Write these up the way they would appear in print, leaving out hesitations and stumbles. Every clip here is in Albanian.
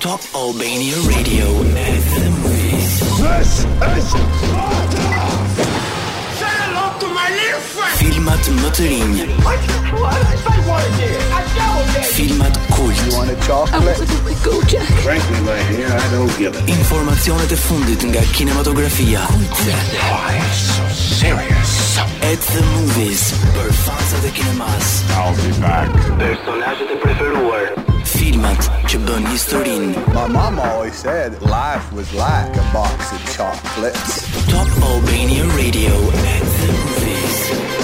Top Albania Radio at the movies. This is Sparta! Say hello to my little friend! Filmat më të rinj. Filmat kult. You want a chocolate? Frankly, my dear, I don't give it. Informacionet e fundit nga kinematografia. Why so serious? At the movies, për fansat e kinemas. I'll be back. Personazhet e preferuar. Filmat që bën historinë. My mom always said life was like a box of chocolates. Top Albania Radio at the movies.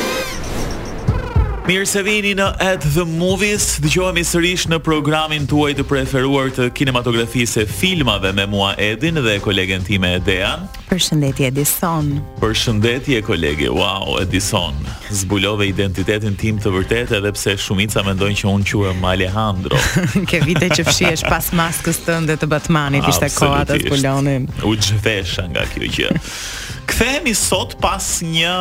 Mirë se vini në At the Movies. Dëgjohemi sërish në programin tuaj të preferuar të kinematografisë e filmave me mua Edin dhe kolegen time Dean. Përshëndetje Edison. Përshëndetje kolege. Wow, Edison. Zbulove identitetin tim të vërtet edhe pse shumica mendojnë që unë quhem Alejandro. Ke vite që fshihesh pas maskës tënde të Batmanit, ishte koha të zbulonin. U zhvesha nga kjo gjë. Kthehemi sot pas një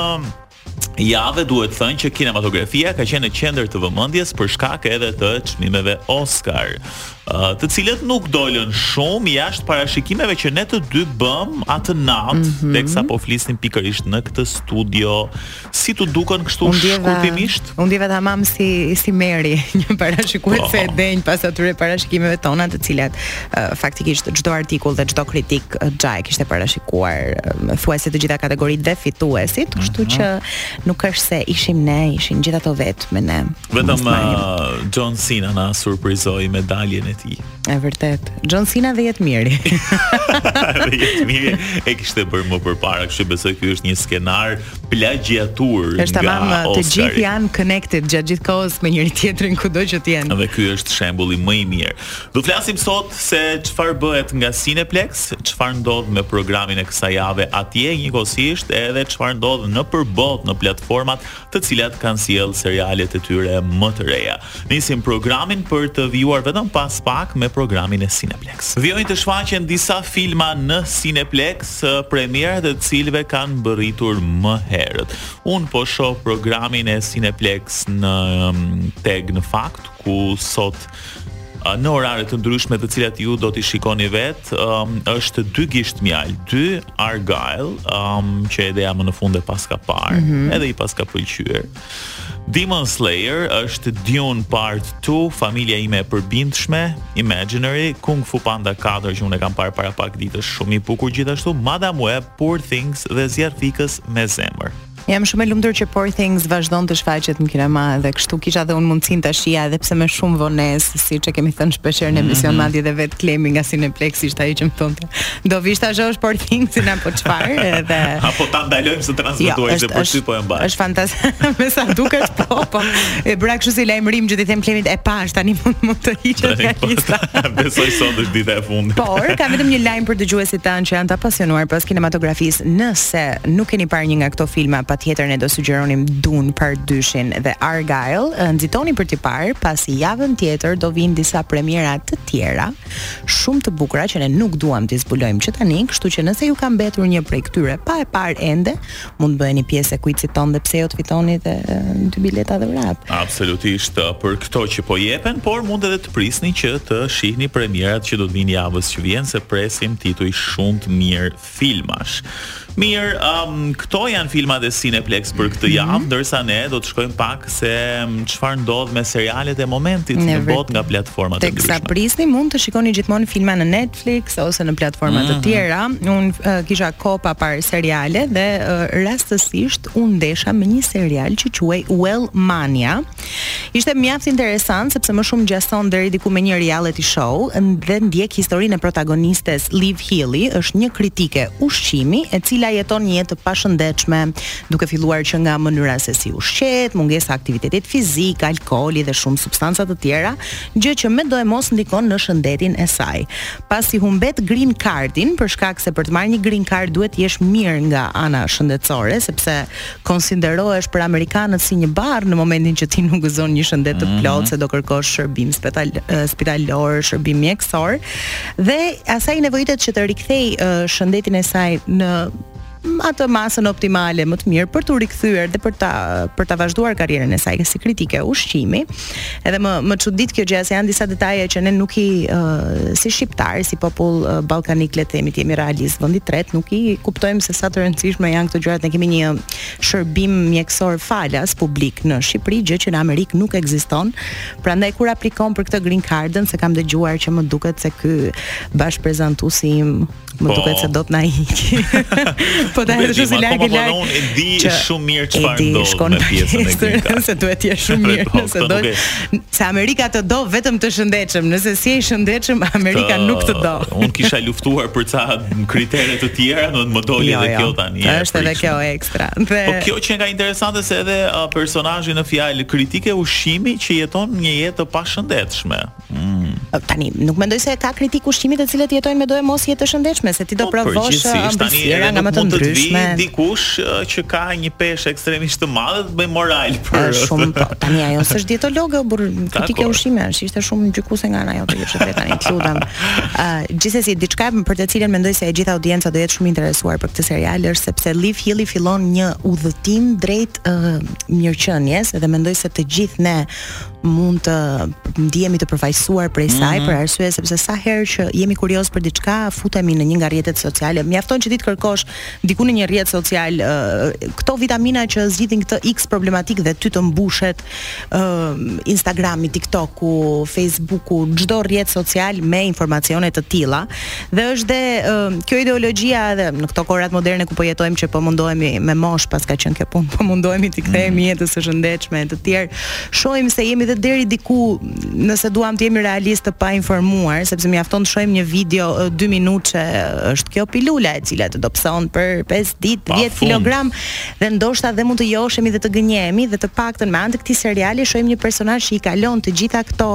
javë, duhet thënë që kinematografia ka qenë në qendër të vëmendjes për shkak edhe të çmimeve Oscar, të cilët nuk dolën shumë jashtë parashikimeve që ne të dy bëm atë natë, teksa po flisnim pikërisht në këtë studio. Si tu duken kështu shkurtimisht? Unë ndjeva tamam si Mary, një parashikuese e denj pas atyre parashikimeve tona, të cilat faktikisht çdo artikull dhe çdo kritik xhaj kishte parashikuar thuajse të gjitha kategoritë dhe fituesit, kështu që nuk është se ishim ne, ishin gjithë ato vetë me ne. Vetëm John Cena na surprizoi medaljen e tij. E vërtet. John Cena dhe jetë miri. Dhe jetë miri e kishte bërë më përpara, kështu besoj ky është një skenar plagjiatur nga Oscar. Të gjithë janë connected gjatë gjithë kohës me njëri tjetrin kudo që të jenë. Dhe ky është shembulli më i mirë. Do flasim sot se çfarë bëhet nga Cineplex, çfarë ndodh me programin e kësaj jave atje njëkohësisht, edhe çfarë ndodh në përbot në platformat të cilat kanë sjell serialet e tyre më të reja. Nisim programin për të vijuar vetëm pas pak me programin e Cineplex. Vjojnë të shfaqen disa filma në Cineplex, premierat e cilëve kanë bërritur më herët. Unë po shoh programin e Cineplex në tag në fakt, ku sot në orare të ndryshme të cilat ju do t'i shikoni vetë, është 2 gishtmjal, 2 Argyle, që edhe jam në fund e pas ka parë, edhe i pas ka pëlqyer. Demon Slayer është Dune Part 2, familja ime e përbindshme, Imaginary, Kung Fu Panda 4 që unë e kam parë para pak ditësh, shumë i bukur gjithashtu, Madame Web, Poor Things dhe Zjarfikës me zemër. Jam shumë e lumtur që Poor Things vazhdon të shfaqet në kinema dhe kështu kisha dhe unë mundësinë ta shija edhe pse me shumë vonesë, siç e kemi thënë shpeshherë në emision, madje edhe vet Klemi nga Cineplex ishte ai që më thonte. Do vish ta shohësh Poor Thingsin apo çfarë? Edhe apo ta ndalojmë së transmetuar se për ty po e mbaj. Është fantastike, me sa duket po. E bëra kështu si lajmërim që ti them Klemit e pash tani mund të hiqet nga lista. Besoj sot është dita e fundit. Por kam vetëm një lajm për dëgjuesit tanë që janë të apasionuar pas kinematografisë. Nëse nuk keni parë një nga këto filma, patjetër ne do sugjeronim Dune Part 2-shin dhe Argyle. Nxitoni për t'i parë, pasi javën tjetër do vinë disa premiera të tjera, shumë të bukura që ne nuk duam t'i zbulojmë që tani, kështu që nëse ju ka mbetur një prej këtyre pa e parë ende, mund bëheni pjesë e kuicit ton dhe pse jo të fitoni dhe 2 bileta dhe vrap. Absolutisht për këto që po jepen, por mund edhe të prisni që të shihni premierat që do të vinë javës që vjen, se presim tituj shumë të mirë filmash. Mirë, këto janë filmat e Cineplex për këtë javë, ndërsa ne do të shkojmë pak se çfarë ndodh me serialet e momentit në botë nga platformat e ndryshme. Teksa prisni, mund të shikoni gjithmonë filma në Netflix ose në platforma të tjera. Unë kisha kohë pa parë seriale dhe rastësisht unë ndesha me një serial që quhej Wellmania. Ishte mjaft interesant sepse më shumë ngjason deri diku me një reality show dhe ndjek historinë e protagonistes Liv Healy, është një kritike ushqimi e cila jeton një jetë të pashëndetshme, duke filluar që nga mënyra se si ushqet, mungesa aktivitetit fizik, alkooli dhe shumë substanca të tjera, gjë që me do e mos ndikon në shëndetin e saj. Pasi humbet green cardin, për shkak se për të marrë një green card duhet jesh mirë nga ana shëndetësore, sepse konsiderohesh për amerikanët si një barr në momentin që ti nuk gëzon një shëndet të plotë, se do kërkosh shërbim spitalor, shërbim mjekësor, dhe asaj nevojitet që të rikthej shëndetin e saj në atë masën optimale më të mirë për t'u rikthyer dhe për ta vazhduar karrierën e saj si kritike ushqimi. Edhe më çudit kjo gjë, se janë disa detaje që ne nuk i si shqiptar, si popull ballkanik, le të themi, jemi realist, vendi tret, nuk i kuptojmë se sa të rëndësishme janë këto gjërat. Ne kemi një shërbim mjekësor falas publik në Shqipëri, gjë që në Amerikë nuk ekziston. Prandaj kur aplikon për këtë green cardën, se kam dëgjuar që më duket se ky bashkëprezantuesi im më duket se do të na hiqi. Po ta hedhësh si larg. Unë e di shumë mirë çfarë ndodh me pjesën e green se duhet të jesh shumë mirë, nëse do. Se Amerika të do vetëm të shëndetshëm, nëse si je i shëndetshëm, Amerika nuk të do. Unë kisha luftuar për ca kritere të tjera, do të më doli edhe kjo tani. Është edhe kjo ekstra. Po kjo që nga interesante se edhe personazhi në fjalë kritike ushqimi që jeton një jetë të pashëndetshme. Tani nuk mendoj se ka kritik ushqimit të cilët jetojnë me dojë mos jetë të shëndetshme, se ti do provosh ambësiera nga më të ndryshme. Dikush që ka një peshë ekstremisht të madhe të bëj moral për shumë po. Tani ajo s'është dietologe, por kritike ushqimi është, ishte shumë gjykuese nga ana jote, që vetë tani të lutem. Gjithsesi diçka për të cilën mendoj se e gjitha audienca do jetë shumë interesuar për këtë serial është sepse Liv Hilli fillon një udhëtim drejt mirëqenies, dhe mendoj se të gjithë ne mund të ndihemi të përfaqësuar prej saj, për arsye sepse sa herë që jemi kurioz për diçka, futemi në një nga rrjetet sociale. Mjafton që ti të kërkosh diku në një rrjet social këto vitamina që zgjidhin këtë X problematik dhe ty të mbushet Instagrami, TikToku, Facebooku, çdo rrjet social me informacione të tilla. Dhe është dhe kjo ideologjia edhe në këto kohërat moderne ku po jetojmë, që po mundohemi me mosh pas ka qenë kjo punë, po mundohemi të kthehemi jetës së shëndetshme të tjerë. Shohim se jemi dhe deri diku, nëse duam të jemi realistë, të pa informuar, sepse mjafton të shohim një video 2 minutë, është kjo pilula e cila të dobëson për 5 ditë 10 kg, dhe ndoshta dhe mund të joshemi dhe të gënjehemi, dhe të paktën me anë të këtij seriali shohim një personazh që i kalon të gjitha këto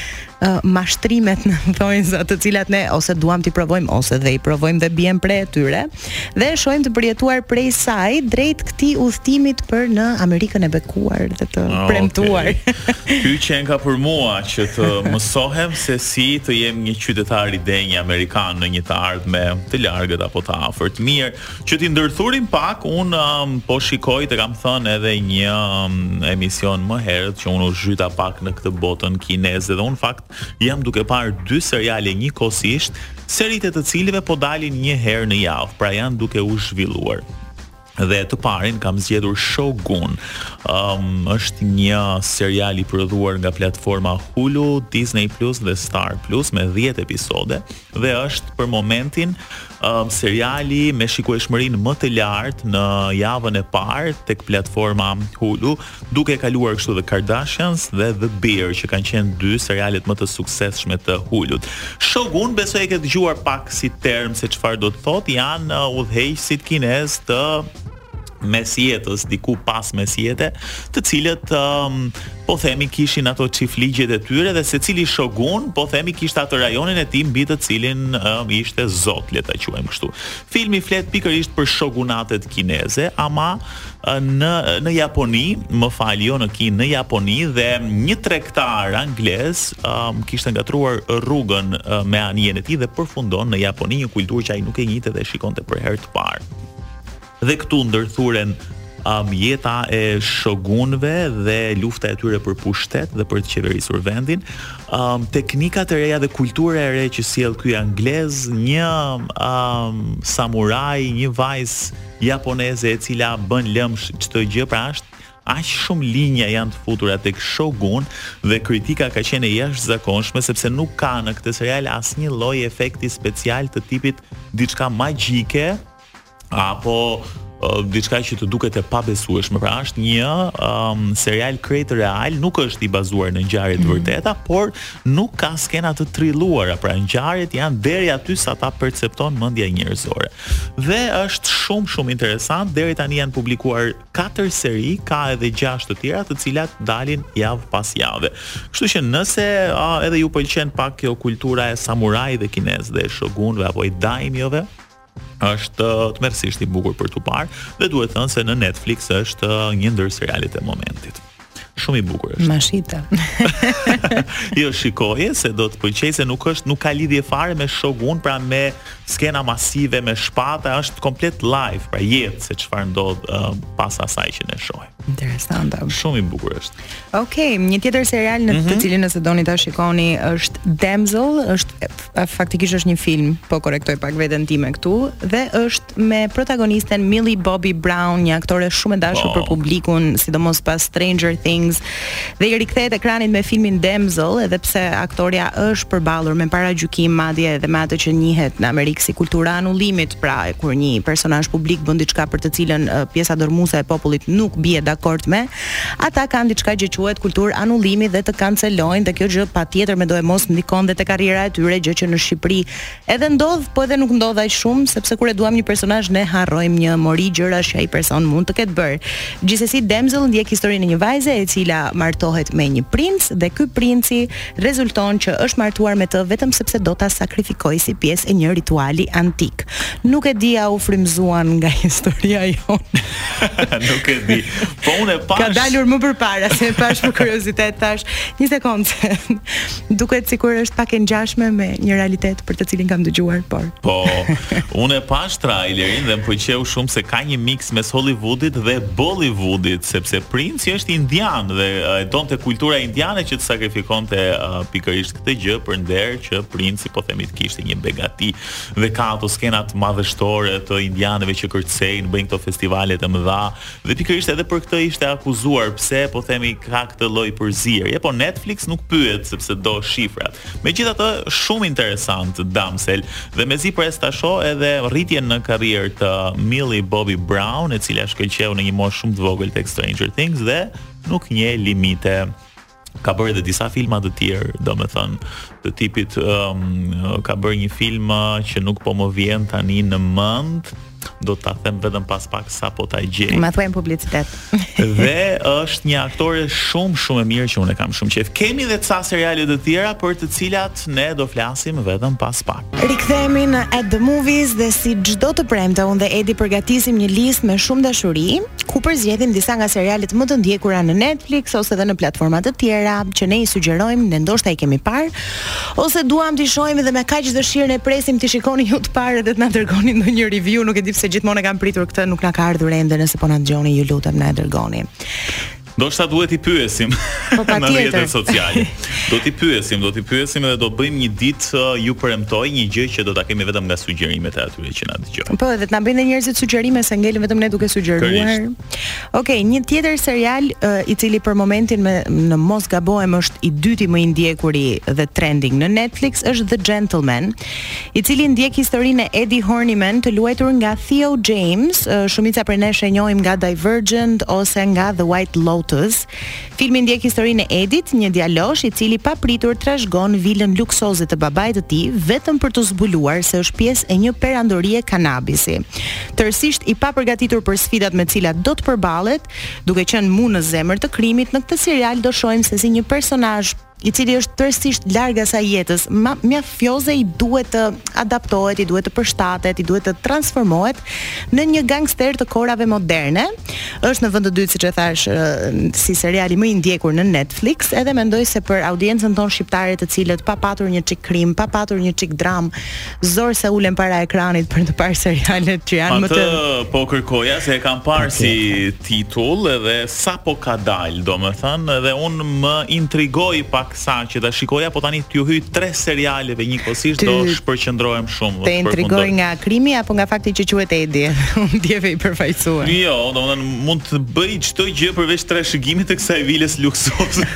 mashtrimet në thonjza të cilat ne ose duam t'i provojmë ose dhe i provojmë dhe bien prej tyre, dhe shohim të përjetuar prej saj drejt këtij udhëtimit për në Amerikën e bekuar dhe të premtuar. Ky që ka për mua që të mësohem se si të jem një qytetar i denj amerikan në një të ardhme të largët apo të afërt. Mirë, që t'i ndërthurim pak, un po shikoj, të kam thënë edhe një emision më herët që unë u zhyta pak në këtë botën kineze, dhe unë fakt jam duke parë 2 seriale njëkohësisht, seritë të cilëve po dalin një herë në javë, pra janë duke u zhvilluar. Dhe të parin kam zgjedhur Shogun. Është një serial i prodhuar nga platforma Hulu, Disney Plus dhe Star Plus me 10 episode, dhe është për momentin seriali me shikueshmërinë më të lartë në javën e parë tek platforma Hulu, duke kaluar kështu The Kardashians dhe The Bear, që kanë qenë 2 serialet më të suksesshme të Hulut. Shogun, besoj e ke dëgjuar pak si term se çfarë do të thotë, janë udhëheqësit kinez të mesjetës, diku pas mesjete, të cilët po themi kishin ato çiftligjet e tyre, dhe secili shogun po themi kishte atë rajonin e tij mbi të cilin ishte zot, le ta quajmë kështu. Filmi flet pikërisht për shogunatet kineze, ama në Japoni, më fal, jo në Kinë, në Japoni, dhe një tregtar anglez kishte ngatruar rrugën me anijen e tij dhe përfundon në Japoni, një kulturë që ai nuk e njihte dhe shikonte për herë të parë. Dhe këtu ndërthuren jeta e shogunëve dhe lufta e tyre për pushtet dhe për të qeverisur vendin, teknikat e reja dhe kultura e re që sjell ky anglez, një samuraj, një vajzë japoneze e cila bën lëmsh çdo gjë, pra është aq shumë linja janë të futura tek Shogun, dhe kritika ka qenë e jashtëzakonshme sepse nuk ka në këtë serial asnjë lloj efekti special të tipit diçka magjike apo diçka që të duket e pabesueshme. Pra është një serial krejt real, nuk është i bazuar në ngjarje të vërteta, por nuk ka skena të trilluara, pra ngjarjet janë deri aty sa ta percepton mendja njerëzore. Dhe është shumë interesant. Deri tani janë publikuar 4 seri, ka edhe 6 të tjera, të cilat dalin javë pas jave. Kështu që nëse edhe ju pëlqen pak kjo kultura e samuraj dhe kinez dhe shogunëve apo i daimjove, është tmerrsisht i bukur për tu parë, dhe duhet thënë se në Netflix është një ndër serialet e momentit. Shumë i bukur është. Mashita. Jo, shikoje se do të pëlqej se nuk ka lidhje fare me Shogun, pra me skena masive, me shpata, është komplet live, pra jetë se çfarë ndodh pas asaj që ne shohim. Interesante. Shumë i bukur është. Okej, një tjetër serial në të cilin nëse doni ta shikoni është Damsel, është faktikisht është një film, po korrektoj pak veten time këtu, dhe është me protagonisten Millie Bobby Brown, një aktore shumë e dashur për publikun, sidomos pas Stranger Things, dhe i rikthehet ekranit me filmin Damsel, edhe pse aktoria është përballur me paragjykim madje edhe me atë që njihet në Amerikë si kultura anullimit, pra kur një personazh publik bën diçka për të cilën pjesa dërmuese e popullit nuk bie dakord me, ata kanë diçka që quhet kulturë anullimi dhe të kancelojnë, dhe kjo gjë patjetër mendoj mos ndikon dhe te karriera e tyre, gjë që në Shqipëri edhe ndodh, po edhe nuk ndodh aq shumë, sepse kur e duam një personazh ne harrojmë një mori gjërash që ai person mund të ketë bërë. Gjithsesi Damsel ndjek historinë e një vajze e cila martohet me një princ, dhe ky princi rezulton që është martuar me të vetëm sepse do ta sakrifikojë si pjesë e një rituali antik. Nuk e di a u frymzuan nga historia jonë. Nuk e di. Po unë e pash. Ka dalur më përpara, se e pash për kuriozitet, tash një sekondë. Duket sikur është pak e ngjashme me një realitet për të cilin kam dëgjuar, por. Po, unë e pash trailerin dhe më pëlqeu shumë se ka një mix mes Hollywoodit dhe Bollywoodit, sepse princi është indian dhe e donte kultura indiane që të sakrifikonte pikërisht këtë gjë për nder që princi po themi të kishte një begati, dhe ka ato skenat madhështore të indianëve që kërcejnë, bëjnë këto festivale të mëdha, dhe pikërisht edhe për këtë ishte akuzuar, pse po themi ka këtë lloj përzierje, po Netflix nuk pyet sepse do shifrat. Megjithatë, shumë interesant Damsel, dhe mezi pres ta shoh edhe rritjen në karrierë të Millie Bobby Brown, e cila shkëlqeu në një moshë shumë të vogël tek Stranger Things dhe nuk njeh limite. Ka bërë edhe disa filma të tjerë, domethënë të tipit ka bërë një film që nuk po më vjen tani në mend, do ta them vetëm pas pak sa po ta gjej. Ma thuajmë publicitet. Dhe është një aktore shumë e mirë që unë kam shumë qejf. Kemi edhe ca seriale të tjera për të cilat ne do flasim vetëm pas pak. Rikthehemi në At the Movies dhe si çdo të premte unë dhe Edi përgatisim një listë me shumë dashuri, ku përzgjedhim disa nga serialet më të ndjekura në Netflix ose edhe në platforma të tjera që ne i sugjerojmë, ne ndoshta i kemi parë, ose duam t'i shohim dhe me kaq dëshirë ne presim t'i shikoni ju të parë dhe të na dërgoni ndonjë review, nuk e di pse gjithmonë e kam pritur këtë, nuk na ka ardhur ende, nëse po na dëgjoni ju lutem na e dërgoni. Do shta duhet i pyesim në rrjetet sociale. Do t'i pyesim dhe do bëjmë një ditë ju premtoj një gjë që do ta kemi vetëm nga sugjerimet e atyre që na dëgjojnë. Po, edhe të na bëjnë njerëzit sugjerime se ngelim vetëm ne duke sugjeruar. Okej, një tjetër serial i cili për momentin në mos gabohem është i dyti më i ndjekuri dhe trending në Netflix është The Gentleman, i cili ndjek historinë e Eddie Horniman, të luajtur nga Theo James, shumica prej nesh e njohim nga Divergent ose nga The White Lotus. Filmi ndjek historinë e Edit, një djalosh i cili papritur trashëgon vilën luksoze të babait të tij vetëm për të zbuluar se është pjesë e një perandorie kanabisi. Tërësisht i papërgatitur për sfidat me të cilat do të përballet, duke qenë mu në zemër të krimit, në këtë serial do shohim se si një personazh i cili është tërësisht larg asaj jetës, mafioze, i duhet të adaptohet, i duhet të përshtatet, i duhet të transformohet në një gangster të kohërave moderne. Është në vend të dytë, siç e thash, si seriali më i ndjekur në Netflix, edhe mendoj se për audiencën tonë shqiptare, të cilët pa patur një çik krim, pa patur një çik dram, zor se ulen para ekranit për të parë serialet që janë më të po kërkoja se e kam parë si titull edhe sa po ka dalë, domethënë, edhe unë më intrigoi pak sa që ta shikoja, po tani t'ju hyj 3 serialeve njëkohësisht do shpërqendrohem shumë. Te intrigoj nga krimi apo nga fakti që quhet Edi? Unë ndjeve i përfaqësuar. Jo, domethënë mund të bëj çdo gjë përveç trashëgimit të kësaj vilës luksoze.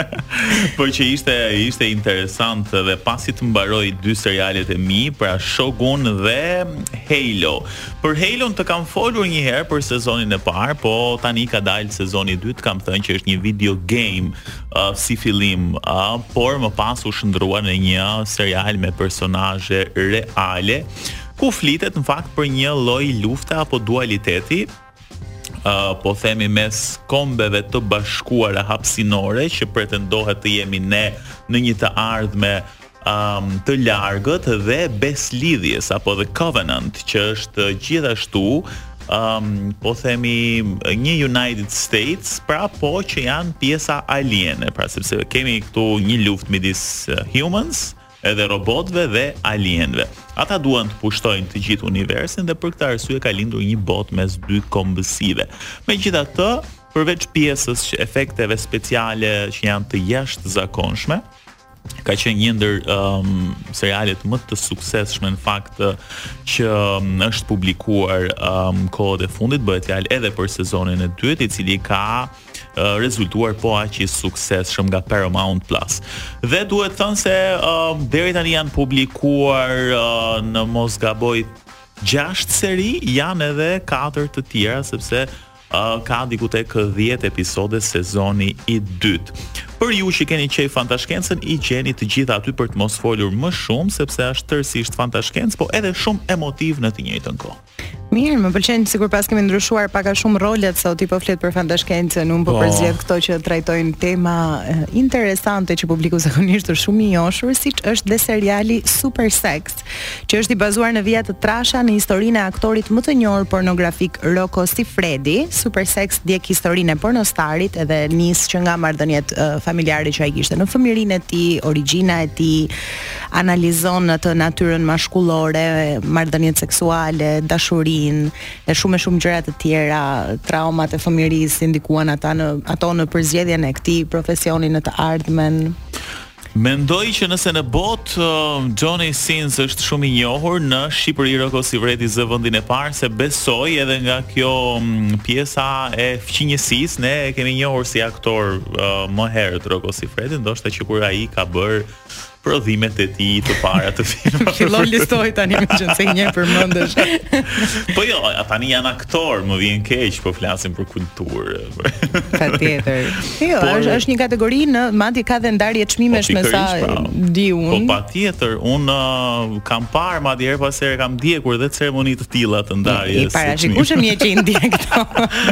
Por që ishte interesant dhe pasi të mbaroj 2 serialet e mi, pra Shogun dhe Halo. Për Halo të kam folur një herë për sezonin e parë, po tani ka dalë sezoni i dytë, kam thënë që është një video game si fillim, por më pas u shndrua në një serial me personazhe reale, ku flitet në fakt për një lloj lufte apo dualiteti, po themi mes kombeve të bashkuara hapësinore që pretendohet të jemi ne në një të ardhme të largët, dhe beslidhjes apo The Covenant, që është gjithashtu po themi një United States, pra po që janë pjesa aliene, pra sepse kemi këtu një luftë midis humans, edhe robotëve dhe alienëve. Ata duan të pushtojnë të gjithë universin dhe për këtë arsye ka lindur një botë mes dy kombësive. Megjithatë, përveç pjesës që efekteve speciale që janë të jashtëzakonshme, ka qenë një ndër serialet më të suksesshme në fakt që është publikuar kohët e fundit, bëhet fjalë edhe për sezonin e dytë, i cili ka rezultuar po aq i suksesshëm nga Paramount Plus. Dhe duhet thënë se deri tani janë publikuar në mos gaboj 6 seri, janë edhe 4 të tjera sepse ka diku tek 10 episode sezoni i dytë. Për ju që keni qejf fantashkencën, i gjeni të gjitha aty për të mos folur më shumë, sepse është tërësisht fantashkencë, po edhe shumë emotiv në të njëjtën kohë. Mirë, më pëlqen sikur pas kemi ndryshuar pak a shumë rolet sa ti po flet për fantashkencën, unë po përzgjedh këto që trajtojnë tema interesante që publiku zakonisht është shumë i njohur, siç është dhe seriali Super Sex, që është i bazuar në vija të trasha në historinë e aktorit më të njohur pornografik Rocco Siffredi. Super Sex ndjek historinë e pornostarit edhe nis që nga marrëdhëniet familjare që ai kishte në fëmijërinë e tij, origjina e tij, analizon atë natyrën maskullore, marrëdhëniet seksuale, dashurinë e shumë gjëra të tjera, traumat e fëmijërisë ndikuan ato në përzgjedhjen e këtij profesioni në të ardhmen. Mendoj që nëse në botë Johnny Sins është shumë i njohur, në Shqipëri Rocco Siffredi zë vendin e parë, se besoj edhe nga kjo pjesa e fqinjësisë, ne e kemi njohur si aktor më herët Rocco Siffredi, ndoshta që kur ai ka bërë prodhimet e tij të para të filmave. Fillon listoj tani me që se një përmendesh. Po jo, tani janë aktor, më vjen keq, po flasim për kulturë. Patjetër. Jo, është një kategori në madje ka dhe ndarje çmimesh me sa di unë. Po patjetër, unë kam parë madje herë pas here kam ndjekur dhe ceremoni të tilla të ndarjes. I parashikueshëm je që i ndjek këto.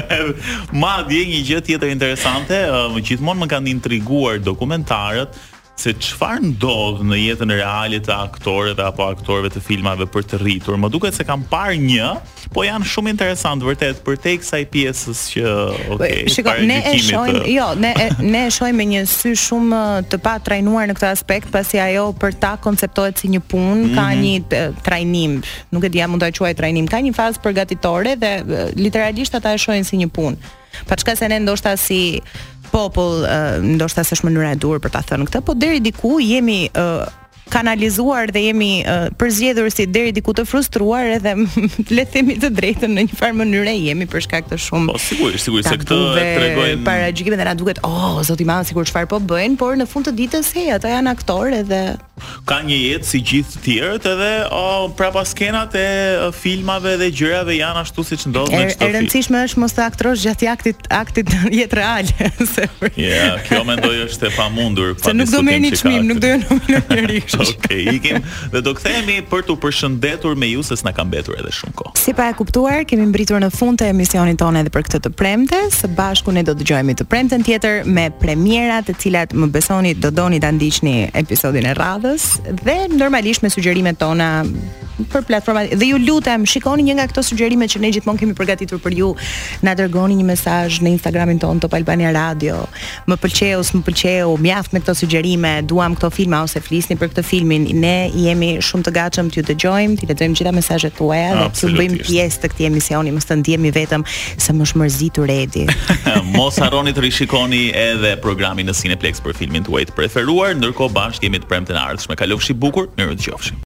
Madje një gjë tjetër interesante, gjithmonë më kanë intriguar dokumentarët se çfarë ndodh në jetën reale të aktorëve apo aktorëve të filmave për të rritur. Më duket se kam parë një, po janë shumë interesant vërtet për te kësaj pjesës që shikoj, ne e shohim, ne e shohim me një sy shumë të pa trajnuar në këtë aspekt, pasi ajo për ta konceptohet si një punë, ka një trajnim, nuk e di a mund ta quaj trajnim, ka një fazë përgatitore dhe literalisht ata e shohin si një punë. Pa çka se ne ndoshta si popull, ndoshta s'është mënyra e dur për ta thënë këtë, po deri diku jemi kanalizuar dhe jemi përzgjedhur si deri diku të frustruar edhe le të themi të drejtën në një farë mënyrë jemi për shkak të shumë. Po sigurisht se këtë tregojnë paragjykime dhe na duket, zoti i madh sikur çfarë po bëjnë, por në fund të ditës ata janë aktorë edhe ka një jetë si gjithë të tjerët edhe prapa skenat e filmave dhe gjërave janë ashtu siç ndodh në çdo film. E rëndësishme është mos të aktrosh gjatë aktit jetë reale. Kjo mendoj është e pamundur. Se nuk do merrni çmim, nuk do jeni minorish. Okej, ikim dhe do kthehemi për t'u përshëndetur me ju se s'na ka mbetur edhe shumë kohë. Si pa e kuptuar, kemi mbritur në fund të emisionit tonë edhe për këtë të premtes. Së bashku ne do dëgjojmë të premten tjetër me premiera të cilat më besoni do doni ta ndiqni episodin e radhës dhe normalisht me sugjerimet tona për platformat. Dhe ju lutem, shikoni një nga këto sugjerimet që ne gjithmonë kemi përgatitur për ju. Na dërgoni një mesazh në Instagramin ton Top Albania Radio. Më pëlqeu, s'më pëlqeu, mjaft me këto sugjerime, duam këto filma ose flisni për këtë filmin. Ne jemi shumë të gatshëm t'ju dëgjojmë, t'i lexojmë gjitha mesazhet tuaja dhe t'ju bëjmë pjesë të këtij emisioni, mos të ndihemi vetëm se më shmërzitur Edi. Mos harroni të rishikoni edhe programin në Cineplex për filmin tuaj të preferuar, ndërkohë bashkë jemi të premten e ardhshme. Kalofshi bukur, mirë dëgjofshi.